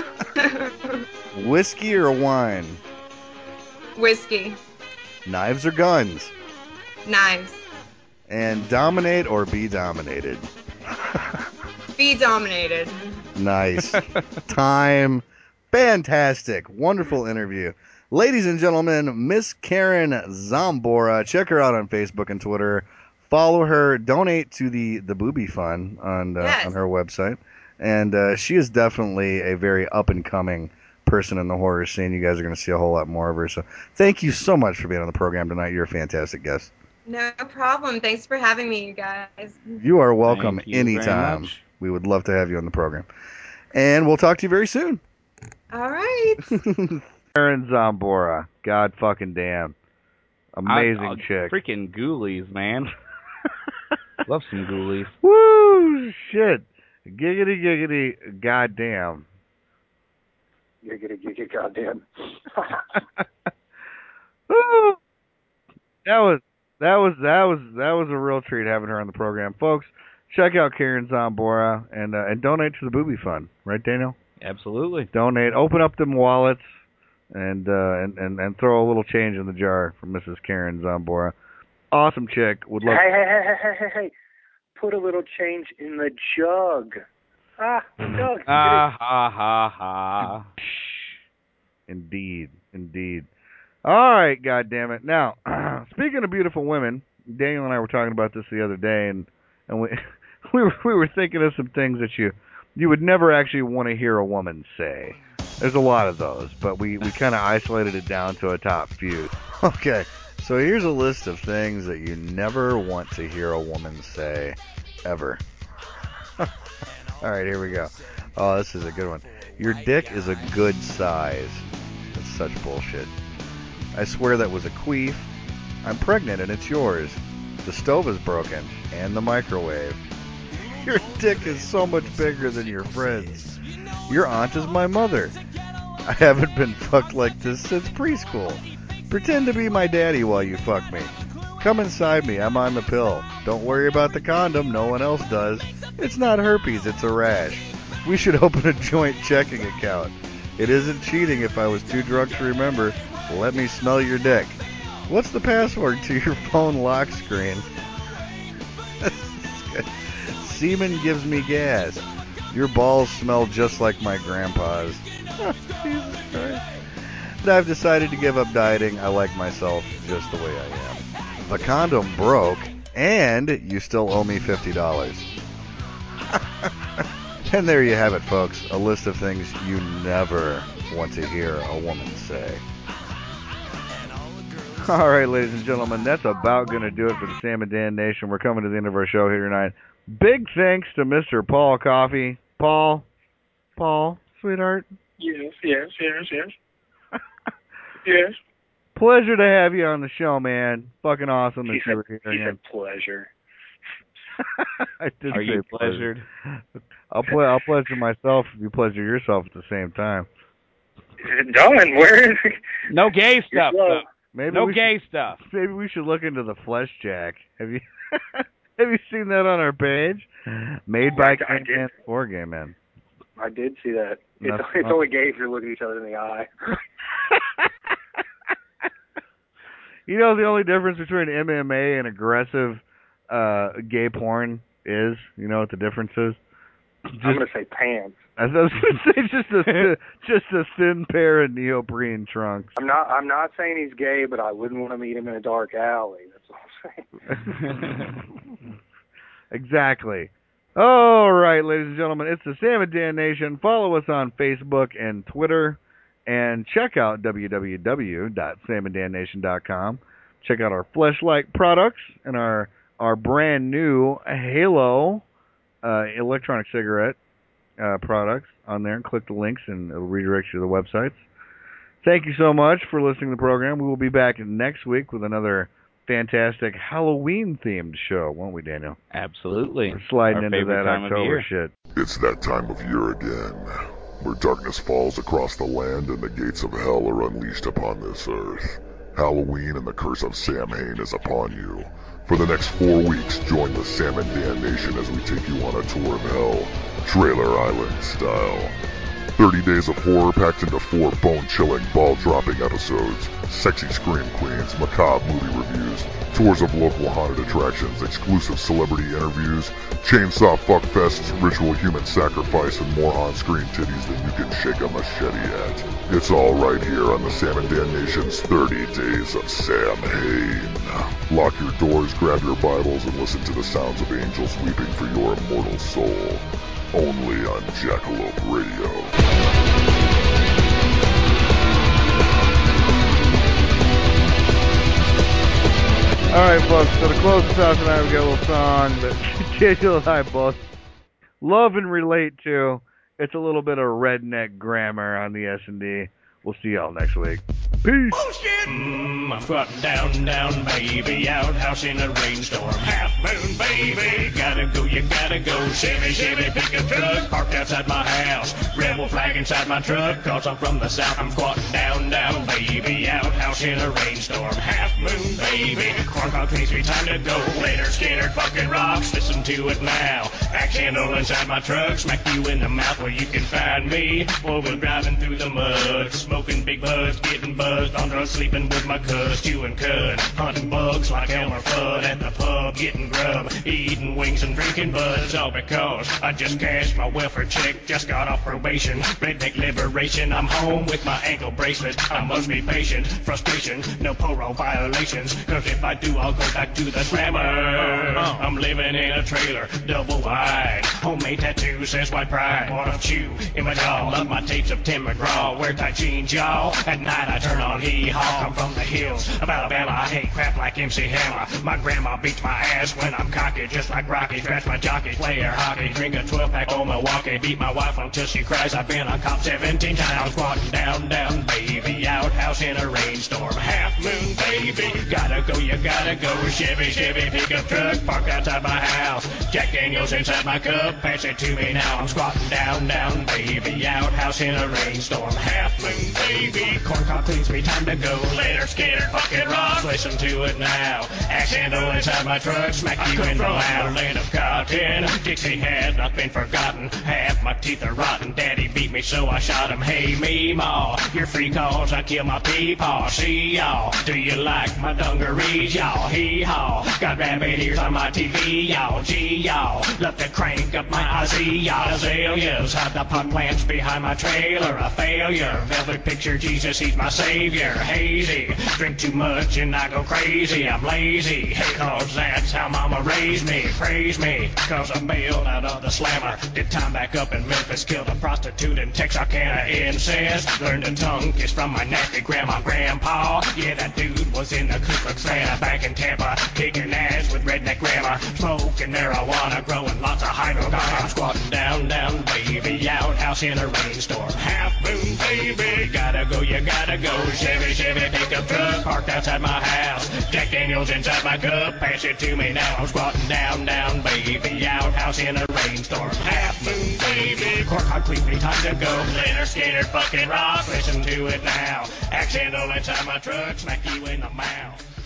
Whiskey or wine? Whiskey. Knives or guns? Knives. And dominate or be dominated? Be dominated. Nice. Time. Fantastic. Wonderful interview. Ladies and gentlemen, Miss Karen Zambora. Check her out on Facebook and Twitter. Follow her. Donate to the Booby Fund on her website. And she is definitely a very up-and-coming person in the horror scene. You guys are going to see a whole lot more of her. So thank you so much for being on the program tonight. You're a fantastic guest. No problem. Thanks for having me, you guys. You are welcome Thank you very anytime. much. We would love to have you on the program. And we'll talk to you very soon. All right. Karen Zambora. God fucking damn. Amazing chick. Freaking ghoulies, man. Love some ghoulies. Woo! Shit. Giggity, giggity, goddamn. Giggity, goddamn. Woo! That was a real treat having her on the program, folks. Check out Karen Zambora and donate to the Booby Fund, right, Daniel? Absolutely. Donate. Open up them wallets and throw a little change in the jar for Mrs. Karen Zambora. Awesome chick. Would love. Hey. Put a little change in the jug. Jug. Ha ha. Indeed. All right, goddammit. Now, speaking of beautiful women, Daniel and I were talking about this the other day, and we we were thinking of some things that you would never actually want to hear a woman say. There's a lot of those, but we kind of isolated it down to a top few. Okay, so here's a list of things that you never want to hear a woman say, ever. Alright, here we go. Oh, this is a good one. Your dick is a good size. That's such bullshit. I swear that was a queef. I'm pregnant and it's yours. The stove is broken, and the microwave. Your dick is so much bigger than your friends. Your aunt is my mother. I haven't been fucked like this since preschool. Pretend to be my daddy while you fuck me. Come inside me, I'm on the pill. Don't worry about the condom, no one else does. It's not herpes, it's a rash. We should open a joint checking account. It isn't cheating if I was too drunk to remember. Let me smell your dick. What's the password to your phone lock screen? Semen gives me gas. Your balls smell just like my grandpa's. Jesus Christ. But I've decided to give up dieting. I like myself just the way I am. The condom broke, and you still owe me $50. And there you have it, folks. A list of things you never want to hear a woman say. All right, ladies and gentlemen, that's about going to do it for the Sam and Dan Nation. We're coming to the end of our show here tonight. Big thanks to Mr. Paul Coffey. Paul, sweetheart. Yes. Pleasure to have you on the show, man. Fucking awesome that you were here He again. said pleasure. I did Are say you pleasure. pleasured? I'll pleasure myself if you pleasure yourself at the same time. Is it done? Where is it? No gay stuff, though. Maybe No we gay stuff. Maybe we should look into the Flesh Jack. Have you have you seen that on our page? Made by gay men for gay men. I did see that. It's That's only gay if you're looking each other in the eye. You know the only difference between MMA and aggressive gay porn is? You know what the difference is? I'm gonna say pants. I was going to say just a thin pair of neoprene trunks. I'm not saying he's gay, but I wouldn't want to meet him in a dark alley. That's all I'm saying. Exactly. All right, ladies and gentlemen, it's the Sam and Dan Nation. Follow us on Facebook and Twitter, and check out www.samanddannation.com. Check out our Fleshlight products and our brand new Halo electronic cigarette products on there, and click the links and it'll redirect you to the websites. Thank you so much for listening to the program. We will be back next week with another fantastic Halloween-themed show, won't we, Daniel? Absolutely. We're sliding Our into favorite that time of October year. shit. It's that time of year again, where darkness falls across the land and the gates of hell are unleashed upon this earth. Halloween and the curse of Samhain is upon you. For the next 4 weeks, join the Sam and Dan Nation as we take you on a tour of hell, Trailer Island style. 30 days of horror packed into 4 bone-chilling, ball-dropping episodes, sexy scream queens, macabre movie reviews, tours of local haunted attractions, exclusive celebrity interviews, chainsaw fuckfests, ritual human sacrifice, and more on-screen titties than you can shake a machete at. It's all right here on the Sam and Dan Nation's 30 Days of Samhain. Lock your doors, grab your Bibles, and listen to the sounds of angels weeping for your immortal soul. Only on Jackalope Radio. All right, folks, so to close us out tonight, we got a little song that Daniel and I both love and relate to. It's a little bit of redneck grammar on the S&D. We'll see y'all next week. Peace. Bullshit! I'm fucking down, baby. Outhouse in a rainstorm. Half moon, baby. Gotta go, you gotta go. Shimmy, pickup truck parked outside my house. Rebel flag inside my truck, cause I'm from the south. I'm squatting down, baby. Outhouse in a rainstorm. Half moon, baby. Corn on King Street, time to go. Later, Skinner, fucking rocks. Listen to it now. Axe handle inside my truck. Smack you in the mouth where you can find me. Four-wheel driving through the mud. Smoking big buds, getting buzzed on drugs, sleeping with my cuz, chewing cud, hunting bugs like Elmer Fudd at the pub, getting grub, eating wings and drinking buds, all because I just cashed my welfare check, just got off probation, redneck liberation, I'm home with my ankle bracelet, I must be patient, frustration, no parole violations, cause if I do I'll go back to the slammer. I'm living in a trailer, double wide, homemade tattoo says white pride, want to chew in my jaw, love my tapes of Tim McGraw, wear tight jeans y'all, at night I turn on hee-haw, I'm from the hills of Alabama, I hate crap like MC Hammer, my grandma beats my ass when I'm cocky, just like Rocky, scratch my jockey, play air hockey, drink a 12-pack on Milwaukee, beat my wife until she cries, I've been on cop 17 times, squatting down, baby, outhouse in a rainstorm, half moon, baby, gotta go, you gotta go, Chevy, pickup truck, parked outside my house, Jack Daniels inside my cup, pass it to me now, I'm squatting down, baby, outhouse in a rainstorm, half moon, baby, corncob cleans me, time to go, later, scared, bucket rocks, listen to it now, axe handle inside my truck, smack you in the mouth, land of cotton, Dixie has not been forgotten, half my teeth are rotten, daddy beat me so I shot him, hey me ma, your free calls, I kill my peepaw, see y'all, do you like my dungarees, y'all, hee-haw, got rabbit ears on my TV, y'all, gee y'all, love to crank up my Ozzy, y'all, azaleas, have the pot plants behind my trailer, a failure, velvet picture, Jesus, he's my savior, hazy, drink too much and I go crazy, I'm lazy, hey, cause that's how mama raised me, praise me, cause I bailed out of the slammer, did time back up in Memphis, killed a prostitute in Texarkana, incest, learned a tongue kiss from my nasty grandma, grandpa, yeah, that dude was in the Ku Klux Klan, back in Tampa, kicking ass with redneck grammar, smoking marijuana, growing lots of hydrocarbons, I'm squatting down, baby, outhouse in a rainstorm, half moon, baby, gotta go, you gotta go, Chevy, pickup truck, parked outside my house, Jack Daniels inside my cup, pass it to me now, I'm squatting down, baby, outhouse in a rainstorm, half moon, baby, corncob clean me, time to go, later, skater, fucking rock, listen to it now, axe handle inside my truck, smack you in the mouth.